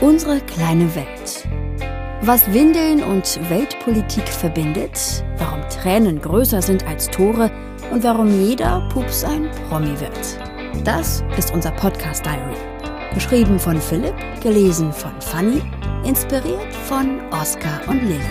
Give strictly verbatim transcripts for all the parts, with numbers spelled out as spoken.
Unsere kleine Welt. Was Windeln und Weltpolitik verbindet, warum Tränen größer sind als Tore und warum jeder Pups ein Promi wird. Das ist unser Podcast Diary. Geschrieben von Philipp, gelesen von Fanny, inspiriert von Oskar und Lilly.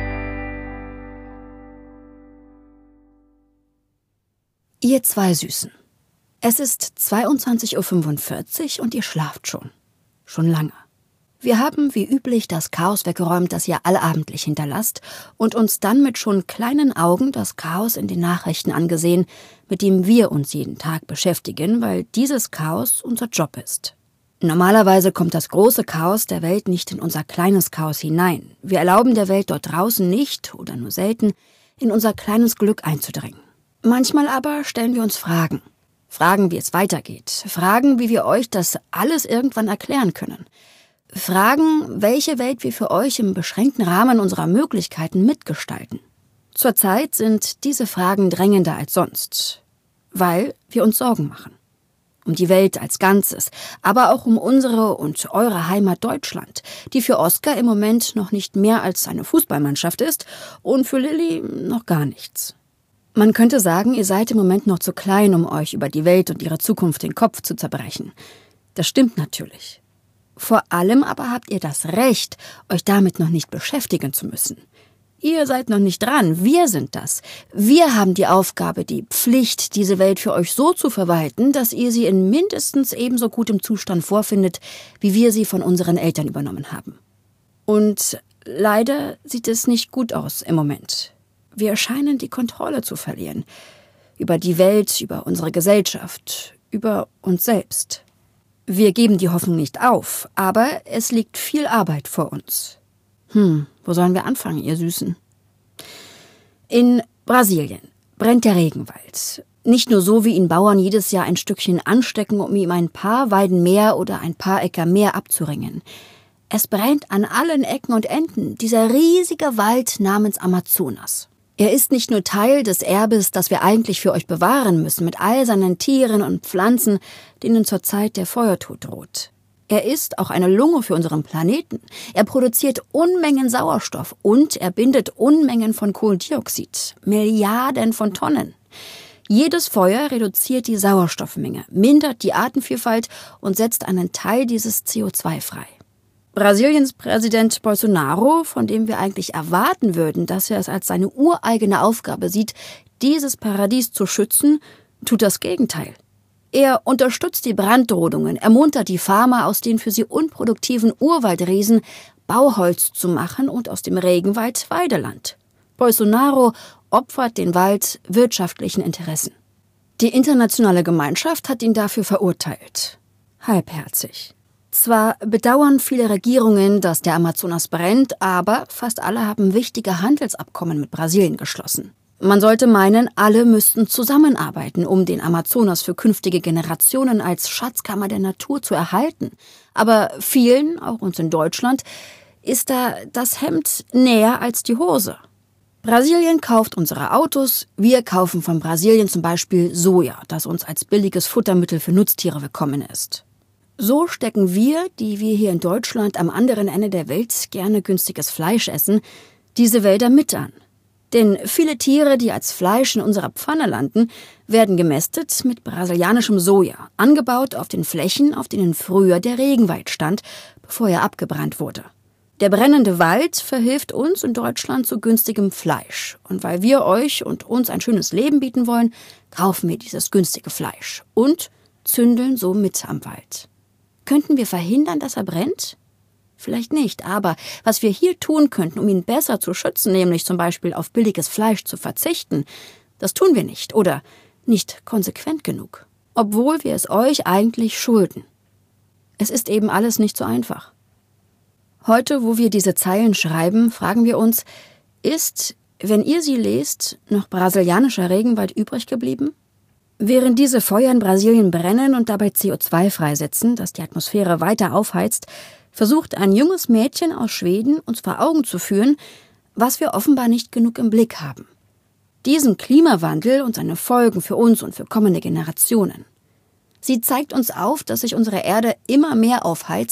Ihr zwei Süßen. Es ist zweiundzwanzig Uhr fünfundvierzig und ihr schlaft schon. Schon lange. Wir haben wie üblich das Chaos weggeräumt, das ihr allabendlich hinterlasst, und uns dann mit schon kleinen Augen das Chaos in den Nachrichten angesehen, mit dem wir uns jeden Tag beschäftigen, weil dieses Chaos unser Job ist. Normalerweise kommt das große Chaos der Welt nicht in unser kleines Chaos hinein. Wir erlauben der Welt dort draußen nicht, oder nur selten, in unser kleines Glück einzudringen. Manchmal aber stellen wir uns Fragen. Fragen, wie es weitergeht. Fragen, wie wir euch das alles irgendwann erklären können. Fragen, welche Welt wir für euch im beschränkten Rahmen unserer Möglichkeiten mitgestalten. Zurzeit sind diese Fragen drängender als sonst, weil wir uns Sorgen machen. Um die Welt als Ganzes, aber auch um unsere und eure Heimat Deutschland, die für Oskar im Moment noch nicht mehr als eine Fußballmannschaft ist und für Lilly noch gar nichts. Man könnte sagen, ihr seid im Moment noch zu klein, um euch über die Welt und ihre Zukunft den Kopf zu zerbrechen. Das stimmt natürlich. Vor allem aber habt ihr das Recht, euch damit noch nicht beschäftigen zu müssen. Ihr seid noch nicht dran, wir sind das. Wir haben die Aufgabe, die Pflicht, diese Welt für euch so zu verwalten, dass ihr sie in mindestens ebenso gutem Zustand vorfindet, wie wir sie von unseren Eltern übernommen haben. Und leider sieht es nicht gut aus im Moment. Wir scheinen die Kontrolle zu verlieren. Über die Welt, über unsere Gesellschaft, über uns selbst. Wir geben die Hoffnung nicht auf, aber es liegt viel Arbeit vor uns. Hm, wo sollen wir anfangen, ihr Süßen? In Brasilien brennt der Regenwald. Nicht nur so, wie ihn Bauern jedes Jahr ein Stückchen anstecken, um ihm ein paar Weiden mehr oder ein paar Äcker mehr abzuringen. Es brennt an allen Ecken und Enden, dieser riesige Wald namens Amazonas. Er ist nicht nur Teil des Erbes, das wir eigentlich für euch bewahren müssen, mit all seinen Tieren und Pflanzen, denen zurzeit der Feuertod droht. Er ist auch eine Lunge für unseren Planeten. Er produziert Unmengen Sauerstoff und er bindet Unmengen von Kohlendioxid, Milliarden von Tonnen. Jedes Feuer reduziert die Sauerstoffmenge, mindert die Artenvielfalt und setzt einen Teil dieses C O zwei frei. Brasiliens Präsident Bolsonaro, von dem wir eigentlich erwarten würden, dass er es als seine ureigene Aufgabe sieht, dieses Paradies zu schützen, tut das Gegenteil. Er unterstützt die Brandrodungen, ermuntert die Farmer, aus den für sie unproduktiven Urwaldriesen Bauholz zu machen und aus dem Regenwald Weideland. Bolsonaro opfert den Wald wirtschaftlichen Interessen. Die internationale Gemeinschaft hat ihn dafür verurteilt. Halbherzig. Zwar bedauern viele Regierungen, dass der Amazonas brennt, aber fast alle haben wichtige Handelsabkommen mit Brasilien geschlossen. Man sollte meinen, alle müssten zusammenarbeiten, um den Amazonas für künftige Generationen als Schatzkammer der Natur zu erhalten. Aber vielen, auch uns in Deutschland, ist da das Hemd näher als die Hose. Brasilien kauft unsere Autos, wir kaufen von Brasilien zum Beispiel Soja, das uns als billiges Futtermittel für Nutztiere willkommen ist. So stecken wir, die wir hier in Deutschland am anderen Ende der Welt gerne günstiges Fleisch essen, diese Wälder mit an. Denn viele Tiere, die als Fleisch in unserer Pfanne landen, werden gemästet mit brasilianischem Soja, angebaut auf den Flächen, auf denen früher der Regenwald stand, bevor er abgebrannt wurde. Der brennende Wald verhilft uns in Deutschland zu günstigem Fleisch. Und weil wir euch und uns ein schönes Leben bieten wollen, kaufen wir dieses günstige Fleisch und zündeln so mit am Wald. Könnten wir verhindern, dass er brennt? Vielleicht nicht, aber was wir hier tun könnten, um ihn besser zu schützen, nämlich zum Beispiel auf billiges Fleisch zu verzichten, das tun wir nicht oder nicht konsequent genug, obwohl wir es euch eigentlich schulden. Es ist eben alles nicht so einfach. Heute, wo wir diese Zeilen schreiben, fragen wir uns, ist, wenn ihr sie lest, noch brasilianischer Regenwald übrig geblieben? Während diese Feuer in Brasilien brennen und dabei C O zwei freisetzen, das die Atmosphäre weiter aufheizt, versucht ein junges Mädchen aus Schweden, uns vor Augen zu führen, was wir offenbar nicht genug im Blick haben. Diesen Klimawandel und seine Folgen für uns und für kommende Generationen. Sie zeigt uns auf, dass sich unsere Erde immer mehr aufheizt,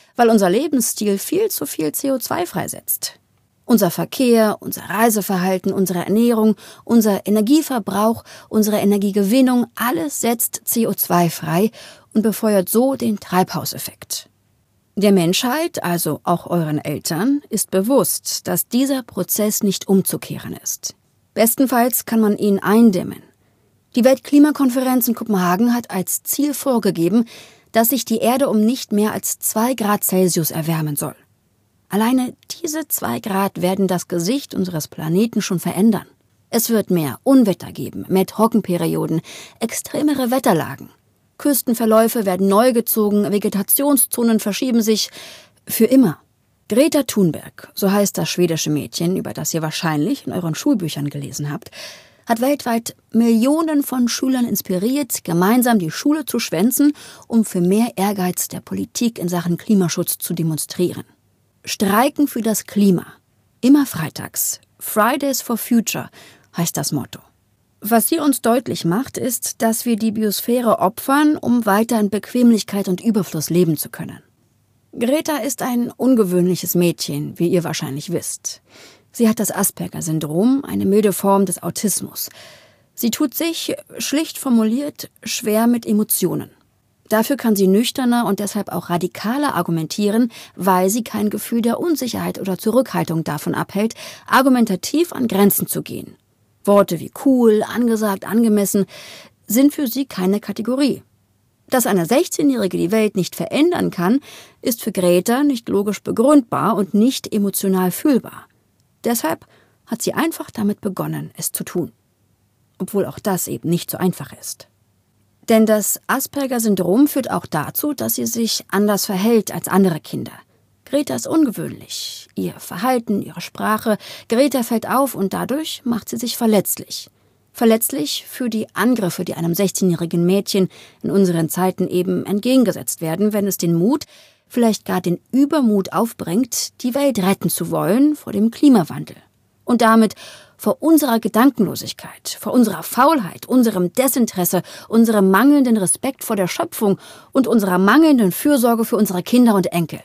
weil unser Lebensstil viel zu viel C O zwei freisetzt. Unser Verkehr, unser Reiseverhalten, unsere Ernährung, unser Energieverbrauch, unsere Energiegewinnung, alles setzt C O zwei frei und befeuert so den Treibhauseffekt. Der Menschheit, also auch euren Eltern, ist bewusst, dass dieser Prozess nicht umzukehren ist. Bestenfalls kann man ihn eindämmen. Die Weltklimakonferenz in Kopenhagen hat als Ziel vorgegeben, dass sich die Erde um nicht mehr als zwei Grad Celsius erwärmen soll. Alleine diese zwei Grad werden das Gesicht unseres Planeten schon verändern. Es wird mehr Unwetter geben, mehr Trockenperioden, extremere Wetterlagen. Küstenverläufe werden neu gezogen, Vegetationszonen verschieben sich für immer. Greta Thunberg, so heißt das schwedische Mädchen, über das ihr wahrscheinlich in euren Schulbüchern gelesen habt, hat weltweit Millionen von Schülern inspiriert, gemeinsam die Schule zu schwänzen, um für mehr Ehrgeiz der Politik in Sachen Klimaschutz zu demonstrieren. Streiken für das Klima. Immer freitags. Fridays for Future heißt das Motto. Was sie uns deutlich macht, ist, dass wir die Biosphäre opfern, um weiter in Bequemlichkeit und Überfluss leben zu können. Greta ist ein ungewöhnliches Mädchen, wie ihr wahrscheinlich wisst. Sie hat das Asperger-Syndrom, eine milde Form des Autismus. Sie tut sich, schlicht formuliert, schwer mit Emotionen. Dafür kann sie nüchterner und deshalb auch radikaler argumentieren, weil sie kein Gefühl der Unsicherheit oder Zurückhaltung davon abhält, argumentativ an Grenzen zu gehen. Worte wie cool, angesagt, angemessen sind für sie keine Kategorie. Dass eine sechzehnjährige die Welt nicht verändern kann, ist für Greta nicht logisch begründbar und nicht emotional fühlbar. Deshalb hat sie einfach damit begonnen, es zu tun. Obwohl auch das eben nicht so einfach ist. Denn das Asperger-Syndrom führt auch dazu, dass sie sich anders verhält als andere Kinder. Greta ist ungewöhnlich. Ihr Verhalten, ihre Sprache, Greta fällt auf und dadurch macht sie sich verletzlich. Verletzlich für die Angriffe, die einem sechzehnjährigen Mädchen in unseren Zeiten eben entgegengesetzt werden, wenn es den Mut, vielleicht gar den Übermut aufbringt, die Welt retten zu wollen vor dem Klimawandel. Und damit vor unserer Gedankenlosigkeit, vor unserer Faulheit, unserem Desinteresse, unserem mangelnden Respekt vor der Schöpfung und unserer mangelnden Fürsorge für unsere Kinder und Enkel.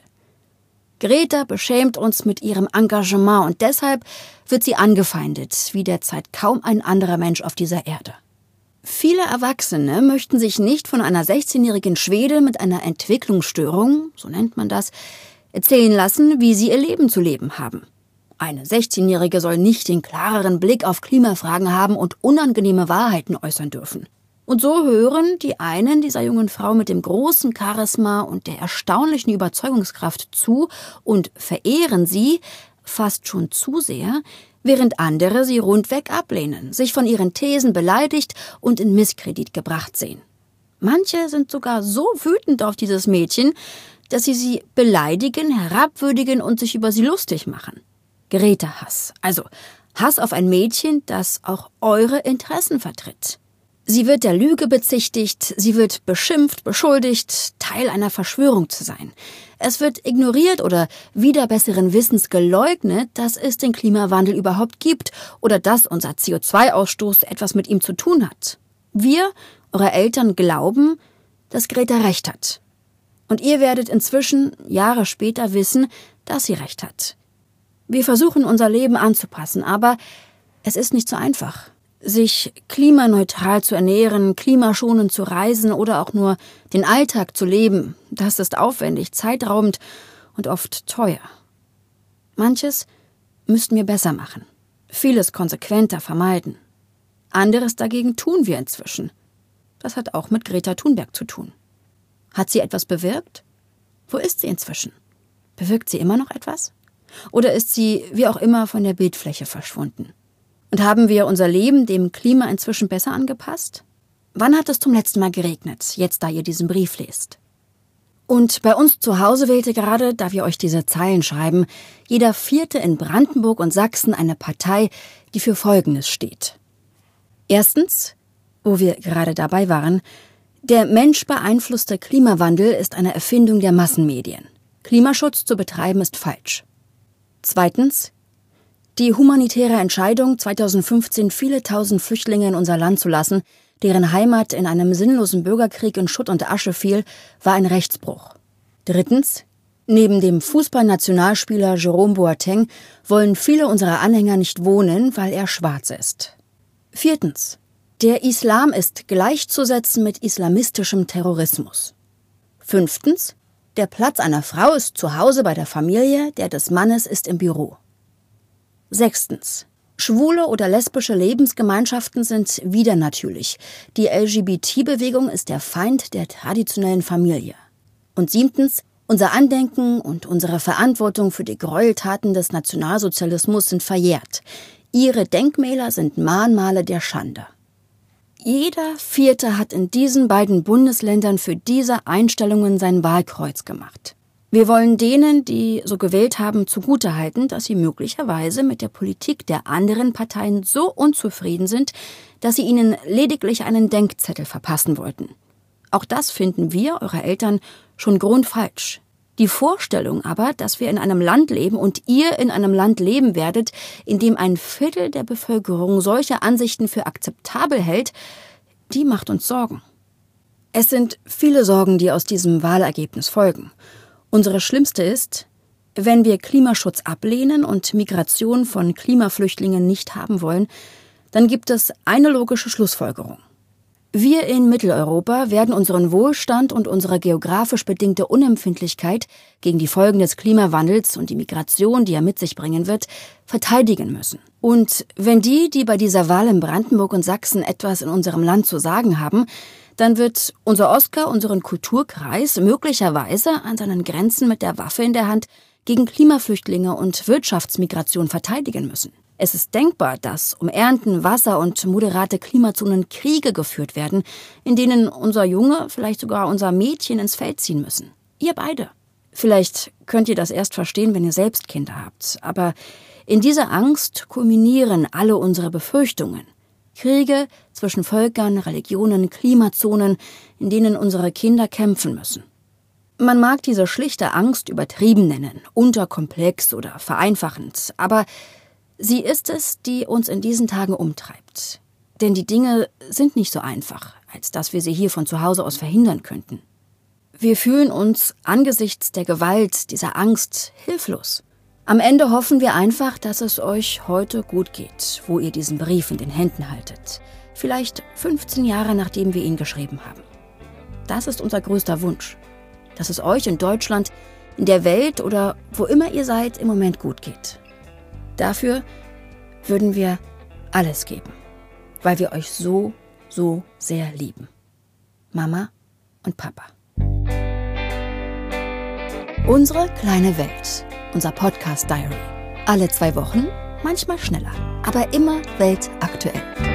Greta beschämt uns mit ihrem Engagement und deshalb wird sie angefeindet, wie derzeit kaum ein anderer Mensch auf dieser Erde. Viele Erwachsene möchten sich nicht von einer sechzehnjährigen Schwede mit einer Entwicklungsstörung, so nennt man das, erzählen lassen, wie sie ihr Leben zu leben haben. Eine sechzehnjährige soll nicht den klareren Blick auf Klimafragen haben und unangenehme Wahrheiten äußern dürfen. Und so hören die einen dieser jungen Frau mit dem großen Charisma und der erstaunlichen Überzeugungskraft zu und verehren sie, fast schon zu sehr, während andere sie rundweg ablehnen, sich von ihren Thesen beleidigt und in Misskredit gebracht sehen. Manche sind sogar so wütend auf dieses Mädchen, dass sie sie beleidigen, herabwürdigen und sich über sie lustig machen. Greta-Hass, also Hass auf ein Mädchen, das auch eure Interessen vertritt. Sie wird der Lüge bezichtigt, sie wird beschimpft, beschuldigt, Teil einer Verschwörung zu sein. Es wird ignoriert oder wider besseren Wissens geleugnet, dass es den Klimawandel überhaupt gibt oder dass unser C O zwei Ausstoß etwas mit ihm zu tun hat. Wir, eure Eltern, glauben, dass Greta recht hat. Und ihr werdet inzwischen, Jahre später, wissen, dass sie recht hat. Wir versuchen, unser Leben anzupassen, aber es ist nicht so einfach. Sich klimaneutral zu ernähren, klimaschonend zu reisen oder auch nur den Alltag zu leben, das ist aufwendig, zeitraubend und oft teuer. Manches müssten wir besser machen, vieles konsequenter vermeiden. Anderes dagegen tun wir inzwischen. Das hat auch mit Greta Thunberg zu tun. Hat sie etwas bewirkt? Wo ist sie inzwischen? Bewirkt sie immer noch etwas? Oder ist sie, wie auch immer, von der Bildfläche verschwunden? Und haben wir unser Leben dem Klima inzwischen besser angepasst? Wann hat es zum letzten Mal geregnet, jetzt da ihr diesen Brief lest? Und bei uns zu Hause wählte gerade, da wir euch diese Zeilen schreiben, jeder Vierte in Brandenburg und Sachsen eine Partei, die für Folgendes steht. Erstens, wo wir gerade dabei waren, der menschbeeinflusste Klimawandel ist eine Erfindung der Massenmedien. Klimaschutz zu betreiben ist falsch. Zweitens, die humanitäre Entscheidung, zweitausendfünfzehn viele tausend Flüchtlinge in unser Land zu lassen, deren Heimat in einem sinnlosen Bürgerkrieg in Schutt und Asche fiel, war ein Rechtsbruch. Drittens, Neben dem Fußballnationalspieler Jerome Boateng wollen viele unserer Anhänger nicht wohnen, weil er schwarz ist. Viertens. Der Islam ist gleichzusetzen mit islamistischem Terrorismus. Fünftens. Der Platz einer Frau ist zu Hause bei der Familie, der des Mannes ist im Büro. Sechstens. Schwule oder lesbische Lebensgemeinschaften sind widernatürlich. Die L G B T-Bewegung ist der Feind der traditionellen Familie. Und siebtens. Unser Andenken und unsere Verantwortung für die Gräueltaten des Nationalsozialismus sind verjährt. Ihre Denkmäler sind Mahnmale der Schande. Jeder Vierte hat in diesen beiden Bundesländern für diese Einstellungen sein Wahlkreuz gemacht. Wir wollen denen, die so gewählt haben, zugutehalten, dass sie möglicherweise mit der Politik der anderen Parteien so unzufrieden sind, dass sie ihnen lediglich einen Denkzettel verpassen wollten. Auch das finden wir, eure Eltern, schon grundfalsch. Die Vorstellung aber, dass wir in einem Land leben und ihr in einem Land leben werdet, in dem ein Viertel der Bevölkerung solche Ansichten für akzeptabel hält, die macht uns Sorgen. Es sind viele Sorgen, die aus diesem Wahlergebnis folgen. Unsere schlimmste ist, wenn wir Klimaschutz ablehnen und Migration von Klimaflüchtlingen nicht haben wollen, dann gibt es eine logische Schlussfolgerung. Wir in Mitteleuropa werden unseren Wohlstand und unsere geografisch bedingte Unempfindlichkeit gegen die Folgen des Klimawandels und die Migration, die er mit sich bringen wird, verteidigen müssen. Und wenn die, die bei dieser Wahl in Brandenburg und Sachsen etwas in unserem Land zu sagen haben, dann wird unser Oskar unseren Kulturkreis möglicherweise an seinen Grenzen mit der Waffe in der Hand gegen Klimaflüchtlinge und Wirtschaftsmigration verteidigen müssen. Es ist denkbar, dass um Ernten, Wasser und moderate Klimazonen Kriege geführt werden, in denen unser Junge, vielleicht sogar unser Mädchen ins Feld ziehen müssen. Ihr beide. Vielleicht könnt ihr das erst verstehen, wenn ihr selbst Kinder habt. Aber in dieser Angst kulminieren alle unsere Befürchtungen. Kriege zwischen Völkern, Religionen, Klimazonen, in denen unsere Kinder kämpfen müssen. Man mag diese schlichte Angst übertrieben nennen, unterkomplex oder vereinfachend, aber sie ist es, die uns in diesen Tagen umtreibt. Denn die Dinge sind nicht so einfach, als dass wir sie hier von zu Hause aus verhindern könnten. Wir fühlen uns angesichts der Gewalt, dieser Angst, hilflos. Am Ende hoffen wir einfach, dass es euch heute gut geht, wo ihr diesen Brief in den Händen haltet. Vielleicht fünfzehn Jahre, nachdem wir ihn geschrieben haben. Das ist unser größter Wunsch. Dass es euch in Deutschland, in der Welt oder wo immer ihr seid, im Moment gut geht. Dafür würden wir alles geben, weil wir euch so, so sehr lieben. Mama und Papa. Unsere kleine Welt, unser Podcast Diary. Alle zwei Wochen, manchmal schneller, aber immer weltaktuell.